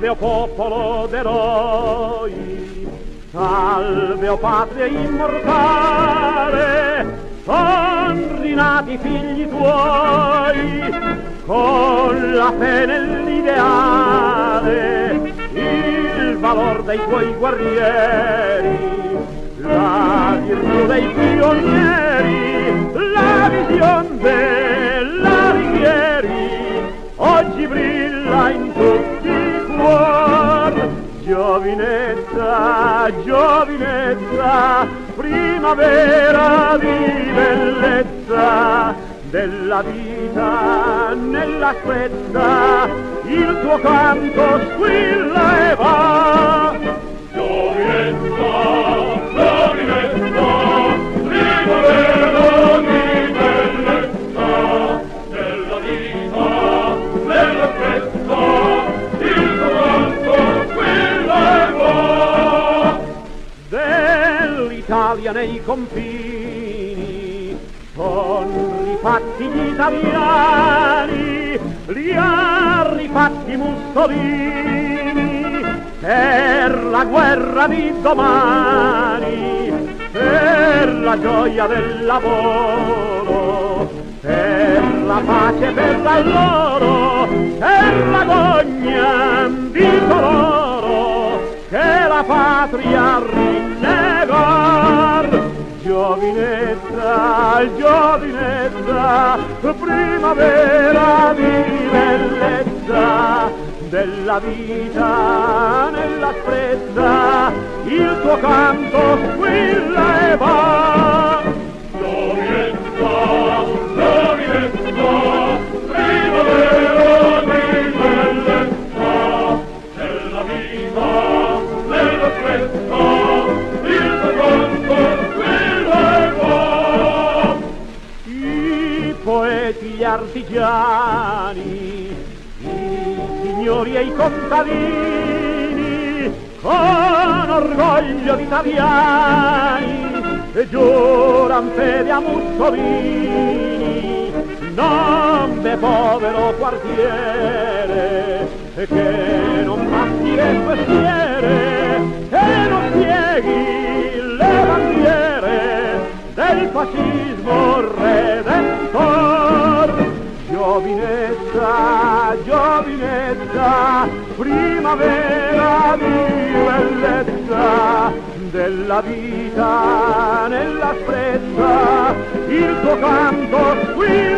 salve o popolo d'eroi, salve o patria immortale, son rinati figli tuoi, con la fede nell'ideale, il valor dei tuoi guerrieri, la virtù dei pionieri, la vision della Righieri, oggi brilla in tutti i cuor. Giovinezza, giovinezza, primavera di bellezza, della vita nella fretta, il tuo canto squilla e va. Giovinezza, giovinezza, primavera di bellezza, della vita nella fretta, il tuo canto squilla e va. Dell'Italia nei confini son rifatti gli italiani, li ha rifatti Mussolini, per la guerra di domani, per la gioia del lavoro, per la pace per loro, per l'agonia di coloro che la patria rinnegar. Giovinezza, giovinezza, primavera di bellezza, della vita nella sprezza, il tuo canto squilla e va. Giovinezza, giovinezza, primavera di bellezza, della vita nella sprezza, il tuo canto squilla e va. I poeti, gli artigiani, signori e i contadini, con orgoglio di italiani, e giuran fede a Mussolini, non povero quartiere, che non passi il mestiere, che non pieghi le bandiere del fascismo redentor. Giovinezza, giovinezza, primavera di bellezza, della vita nella sprezza, il tuo canto squilla